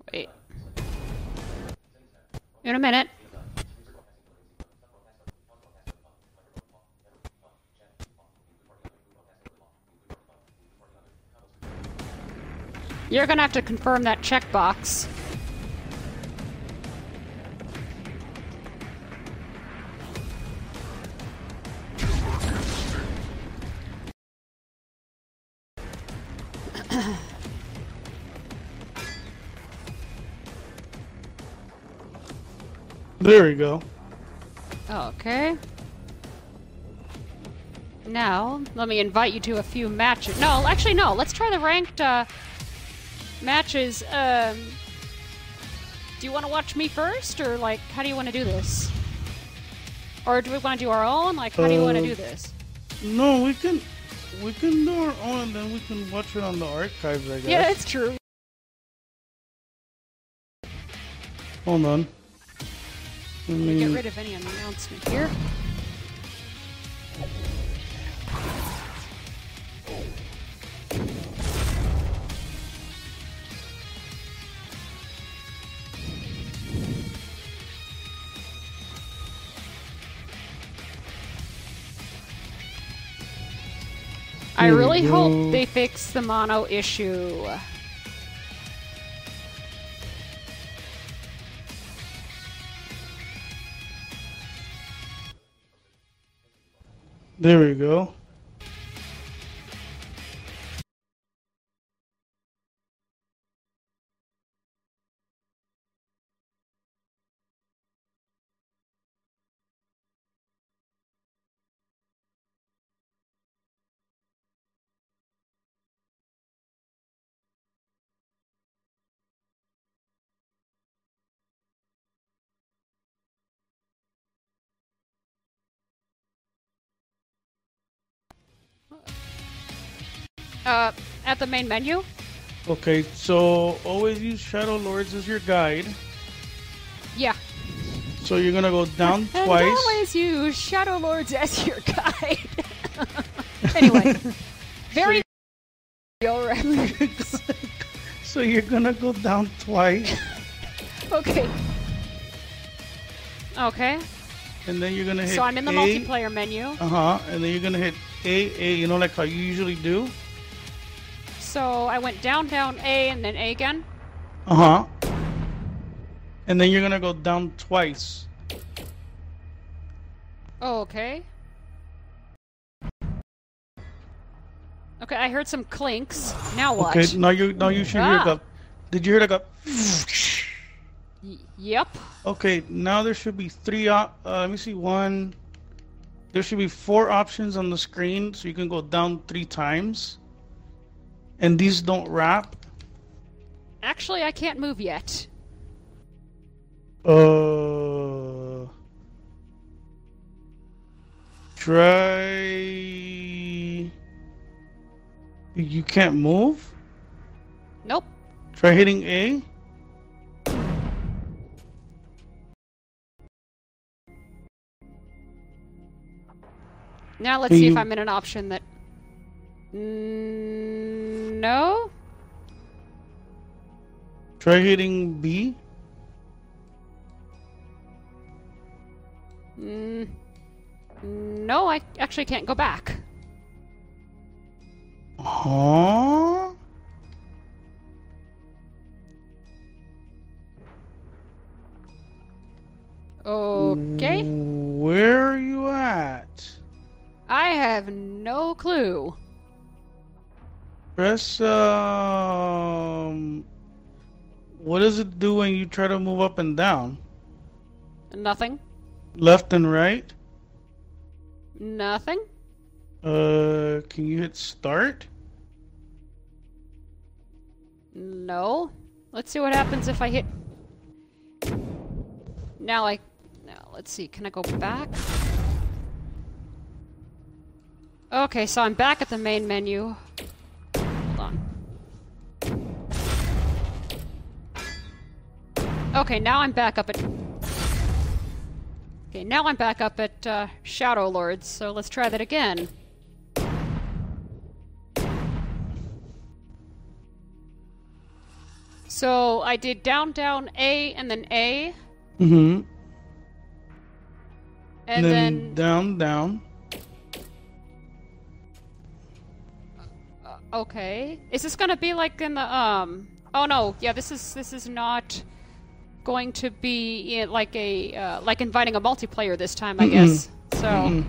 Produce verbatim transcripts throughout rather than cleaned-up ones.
Wait. In a minute. You're gonna have to confirm that checkbox. There we go. Okay. Now, let me invite you to a few matches. No, actually, no. Let's try the ranked uh, matches. Um, do you want to watch me first, or like, how do you want to do this? Or do we want to do our own? Like, how do you want to Uh, do this? No, we can we can do our own, and then we can watch it on the archives, I guess. Yeah, it's true. Hold on. Let Let me get me- rid of any announcement here. I Here we really go. hope they fix the mono issue. There we go. Uh, at the main menu? Okay, so always use Shadow Lords as your guide. Yeah. So you're gonna go down And twice. always use Shadow Lords as your guide. Anyway, very real reference. So you're gonna go down twice, Okay. Okay. and then you're gonna hit So I'm in the A. multiplayer menu. Uh huh. And then you're gonna hit A A. You know, like how you usually do. So I went down, down, A, and then A again. Uh huh. And then you're gonna go down twice. Oh, okay. Okay, I heard some clinks. Now what? Okay. Now you now you should Ah. hear the. Did you hear like a? Y- yep. Okay. Now there should be three. Op- uh, let me see. One. There should be four options on the screen, so you can go down three times. And these don't wrap. Actually, I can't move yet. Uh, try. You can't move. Nope. Try hitting A. Now let's Can see if you- I'm in an option that... Mm, no? Try hitting B. Mm, no, I actually can't go back. Huh? Okay. Where are you at? I have no clue. Press um. What does it do when you try to move up and down? Nothing. Left and right? Nothing. Uh, can you hit start? No. Let's see what happens if I hit... Now I... Now, let's see. Can I go back? Okay, so I'm back at the main menu. Hold on. Okay, now I'm back up at... Okay, now I'm back up at uh, Shadow Lords, so let's try that again. So I did down, down, A, and then A. Mm-hmm. And, And then, then down, down. uh, okay. Is this gonna be like in the um? Oh no, yeah. This is this is not going to be in, like a uh, like inviting a multiplayer this time, I Mm-mm. guess. So, Mm-mm.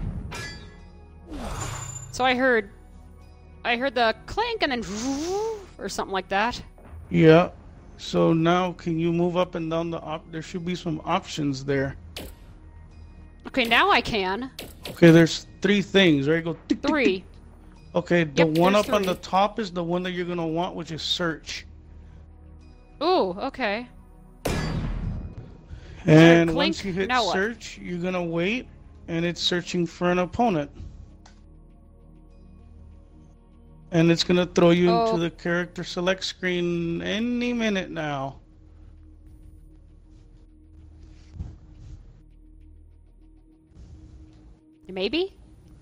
so I heard, I heard the clink and then or something like that. Yeah. So now, can you move up and down the op? There should be some options there. Okay, now I can. Okay, there's three things, right? Go tick, tick, tick. Three. Okay, the Yep, one there's up on the three. top is the one that you're gonna want, which is search. Ooh, okay. And clink, once you hit now what? search, you're gonna wait, and it's searching for an opponent. And it's gonna throw you Oh. into the character select screen any minute now. Maybe.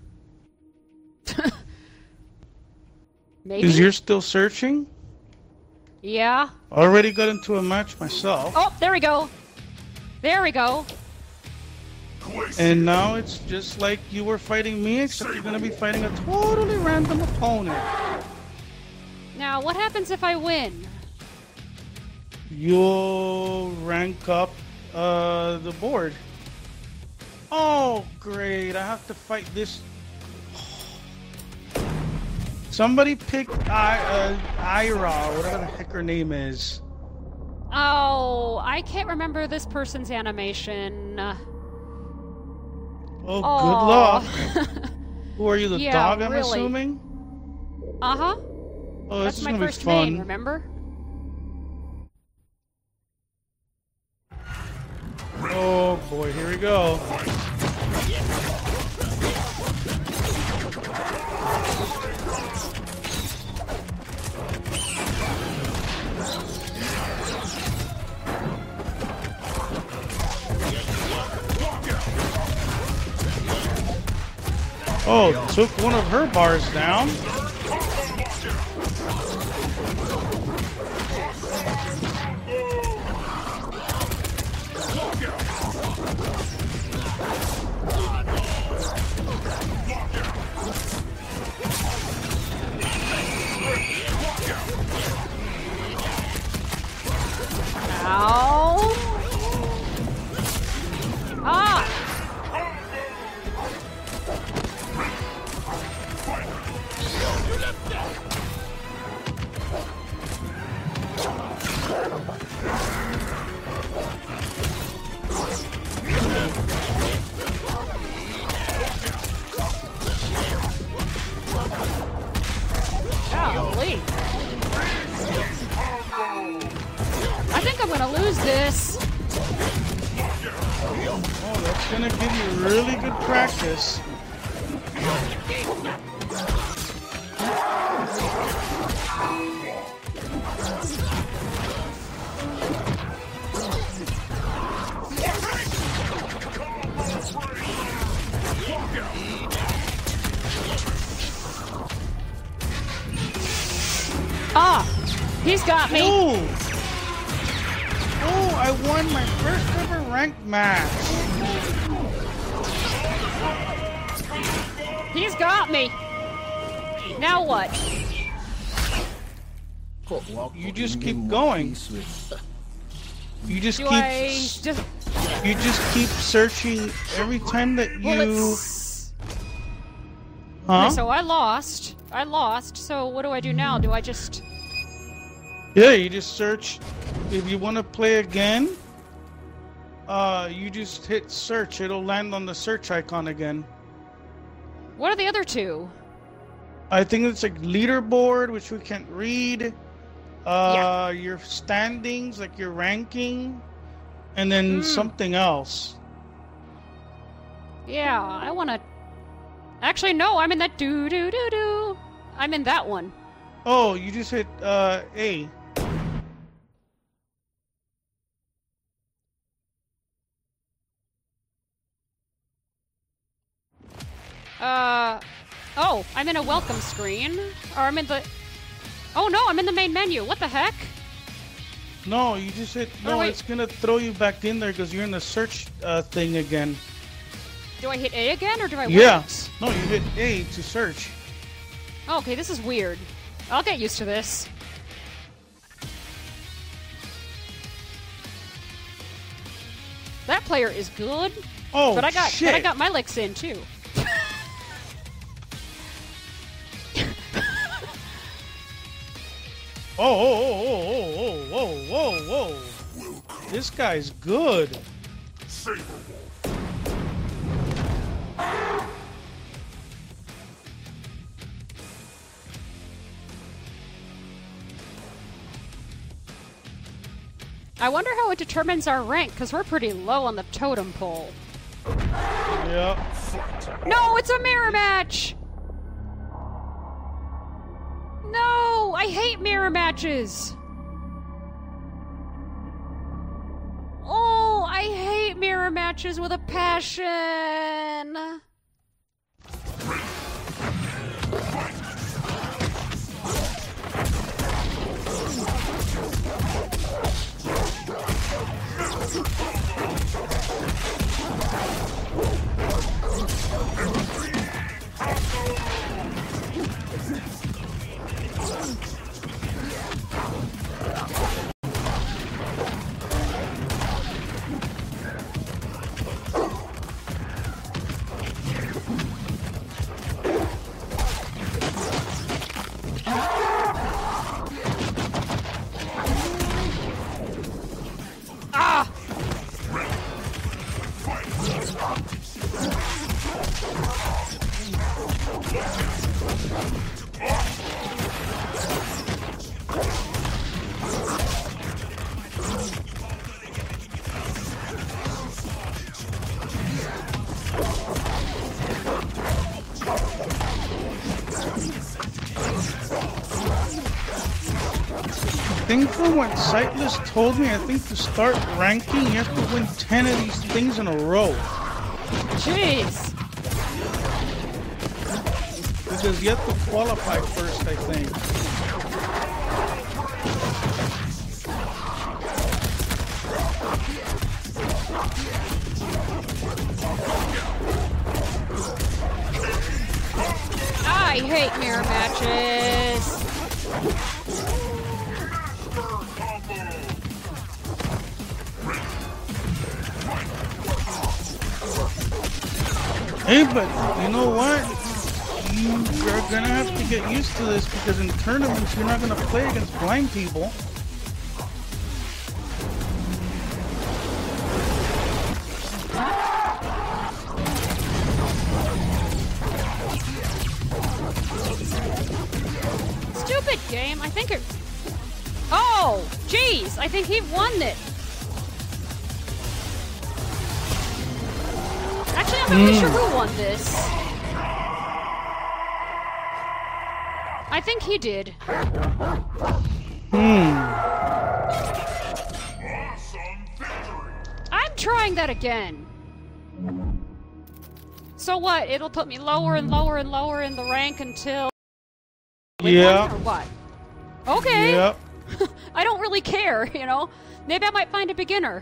Maybe. Is you're still searching? Yeah. Already got into a match myself. Oh, there we go. There we go. And now it's just like you were fighting me, except you're gonna be fighting a totally random opponent. Now, what happens if I win? You'll rank up uh, the board. Oh, great. I have to fight this. Somebody pick I, uh, Ira, whatever the heck her name is. Oh, I can't remember this person's animation. Oh, Oh. good luck. Who are you, the Yeah, dog, I'm really. assuming? Uh-huh. Oh, this That's is my gonna first be fun. name, remember? Oh boy, here we go. Oh, took one of her bars down. Ow. Ah! Golly. I think I'm gonna lose this. Oh, that's gonna give you really good practice. Ah! He's got me. Oh! Oh, I won my first ever ranked match. He's got me. Now what? You just keep going. You just Do keep I s- just... you just keep searching every time that you Well, it's... huh? Okay, so I lost. I lost. So what do I do now? Do I just... Yeah, you just search. If you want to play again, uh, you just hit search. It'll land on the search icon again. What are the other two? I think it's like leaderboard, which we can't read. Uh, your standings, like your ranking, and then Hmm. something else. Yeah, I want to... Actually, no, I'm in that do-do-do-do. I'm in that one. Oh, you just hit uh, A. Uh... Oh, I'm in a welcome screen. Or I'm in the... Oh no, I'm in the main menu. What the heck? No, you just hit. Oh, No, wait. it's gonna throw you back in there because you're in the search uh, thing again. Do I hit A again, or do I Yeah. wait? No, you hit A to search. Oh, okay, this is weird. I'll get used to this. That player is good, Oh but I got shit! but I got my licks in too. Oh, oh, oh, oh, oh, oh, whoa, whoa, whoa! This guy's good. I wonder how it determines our rank, because we're pretty low on the totem pole. Yep. No, it's a mirror match! No! I hate mirror matches! Oh, I hate mirror matches with a passion! Ah! I think from what Sightless told me, I think to start ranking, you have to win ten of these things in a row. Jeez! Because you have to qualify first, I think. I hate mirror matches! Hey, but you know what? You are gonna have to get used to this because in tournaments you're not gonna play against blind people. Stupid game. I think it. Oh, jeez. I think he won it. Actually, I'm not really sure who won this. I think he did. Hmm. I'm trying that again. So what? It'll put me lower and lower and lower in the rank until. Yeah. Or what? Okay. Yep. I don't really care, you know? Maybe I might find a beginner.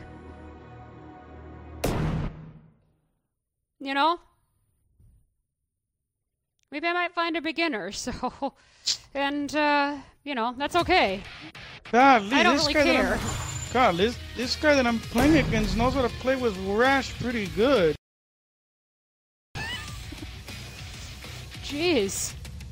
You know? Maybe I might find a beginner, so... And, uh, you know, that's okay. God, I don't this really guy care. That I'm, God, this, this guy that I'm playing against knows how to play with Rash pretty good. Jeez.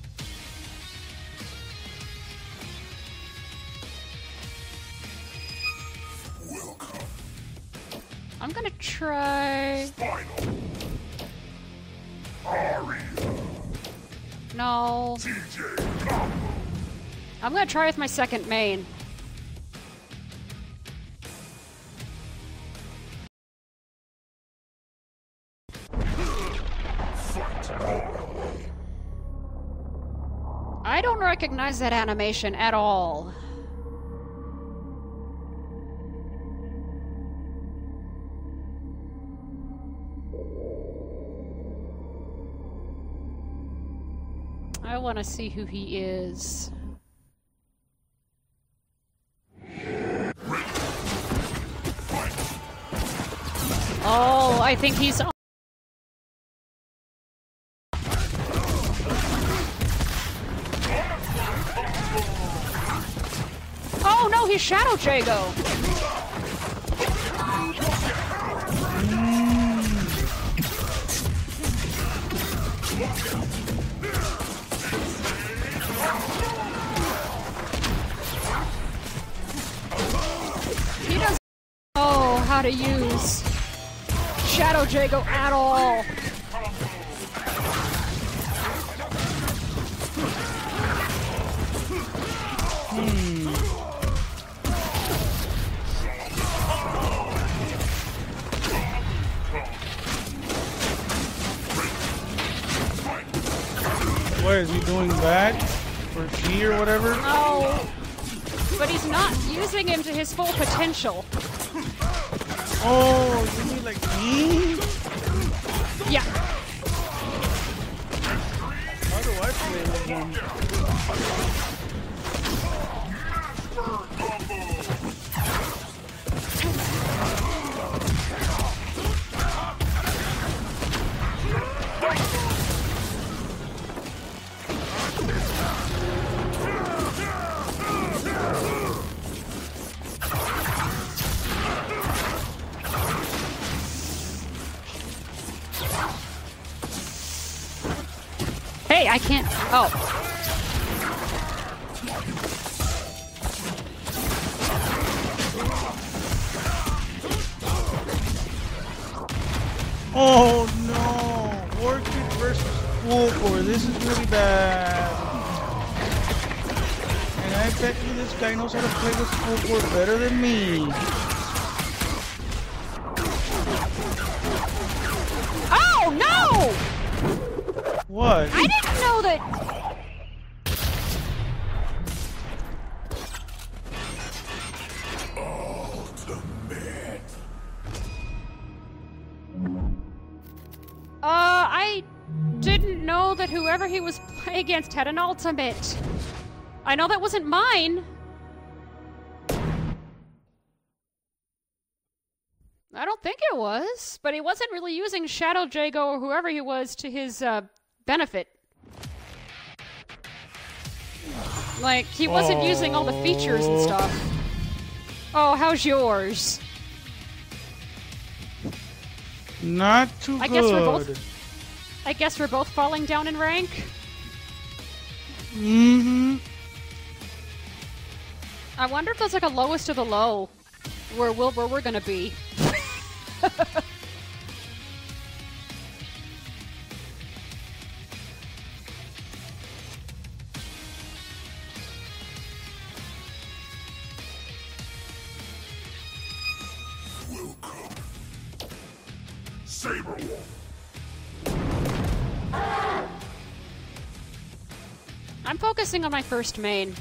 I'm gonna try... No. I'm gonna try with my second main. I don't recognize that animation at all. I want to see who he is. Oh, I think he's... Oh no, he's Shadow Jago! He doesn't know how to use Shadow Jago at all. Hmm. What is he doing that? Or G or whatever? Oh, but he's not using him to his full potential. Oh, you mean like me? Yeah. How do I play with him? Hey, I can't. Oh. Oh no! Orchid versus Full Core. This is really bad. And I bet you this guy knows how to play with Full Core better than me. Oh no! What? I didn't know that. Ultimate. Uh, I didn't know that whoever he was playing against had an ultimate. I know that wasn't mine. I don't think it was, but he wasn't really using Shadow Jago or whoever he was to his uh, benefit. Like, he wasn't Oh. using all the features and stuff. Oh, how's yours? Not too I good. guess we're both- I guess we're both falling down in rank. Mm-hmm. I wonder if there's like a lowest of the low where we'll, where we're gonna be. Welcome. Saberwolf. I'm focusing on my first main.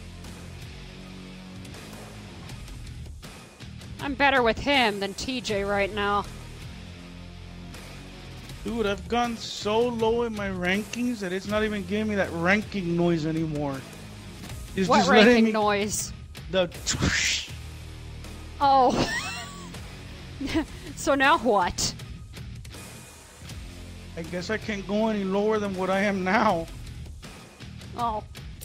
I'm better with him than T J right now. Dude, I've gone so low in my rankings that it's not even giving me that ranking noise anymore. It's What just letting ranking me noise? the. Oh. So now what? I guess I can't go any lower than what I am now. Oh.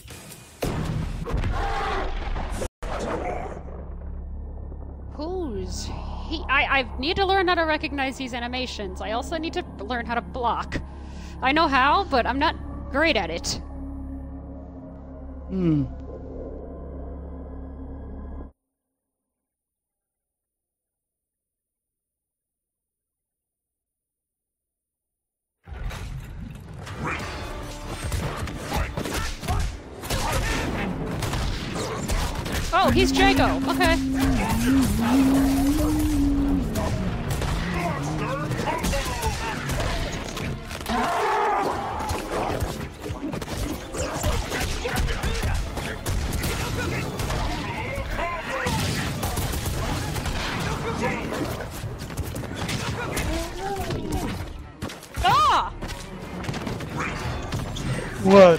Who's he? I, I need to learn how to recognize these animations. I also need to learn how to block. I know how, but I'm not great at it. Hmm. Oh, he's Jago. Okay. Ah! What?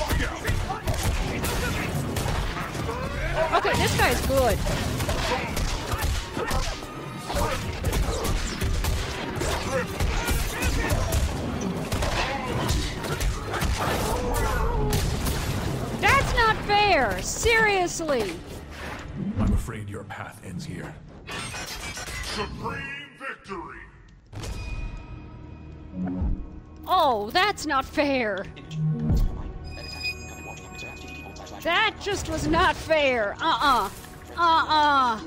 Okay, this guy's good. fair! Seriously! I'm afraid your path ends here. Supreme victory! Oh, that's not fair! That just was not fair! Uh-uh! Uh-uh!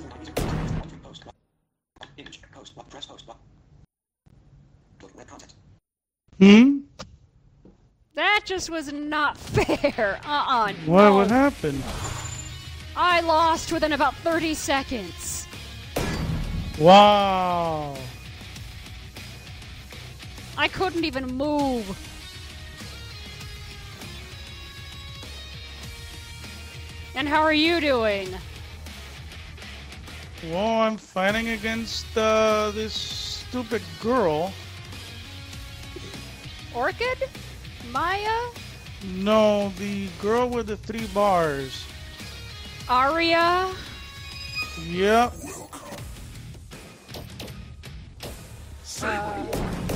Hmm? That just was not fair! Uh-uh! What no. would happen? I lost within about thirty seconds. Wow. I couldn't even move. And how are you doing? Well, I'm fighting against uh, this stupid girl. Orchid? Maya? No, the girl with the three bars. Aria? Yep. Uh,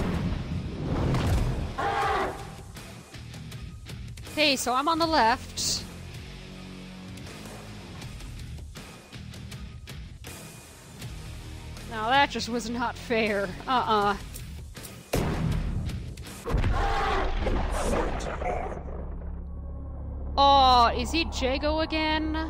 hey, so I'm on the left. Now that just was not fair. Uh-uh. Oh, is he Jago again?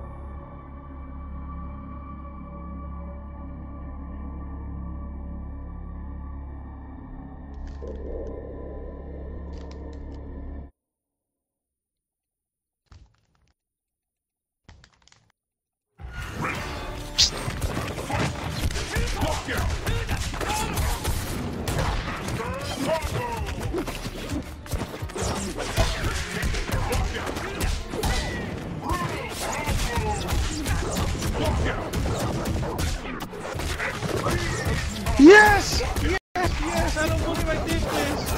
Yes! Yes! Yes! I don't believe I did this!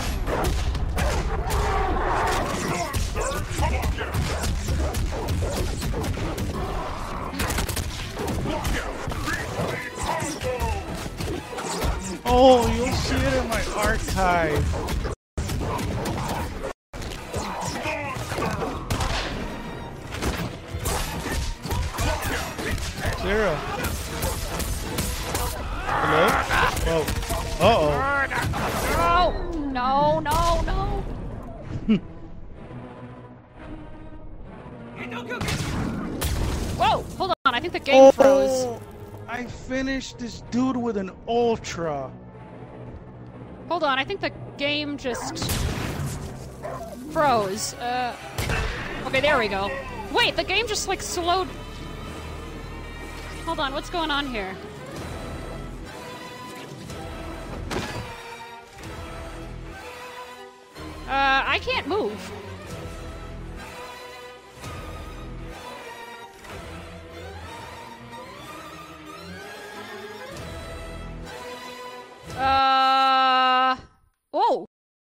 Oh, you'll see it in my archive. Zero. Hello? Oh. Uh-oh. No, no, no, no. Whoa, hold on. I think the game Oh, froze. I finished this dude with an ultra. Hold on, I think the game just froze. Uh, okay, there we go. Wait, the game just like slowed. Hold on, what's going on here? Uh, I can't move. Uh, oh.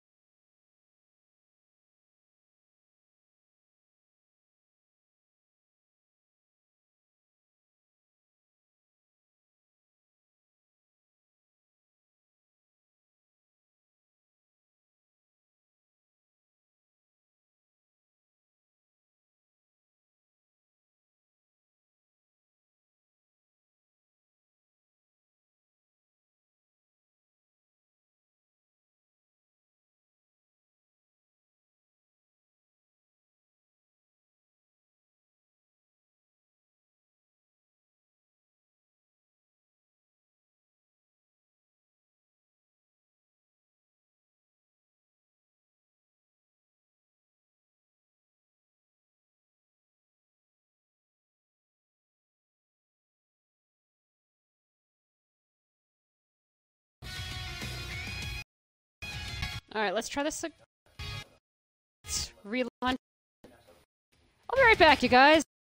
All right, let's try this. Let's relaunch. I'll be right back, you guys.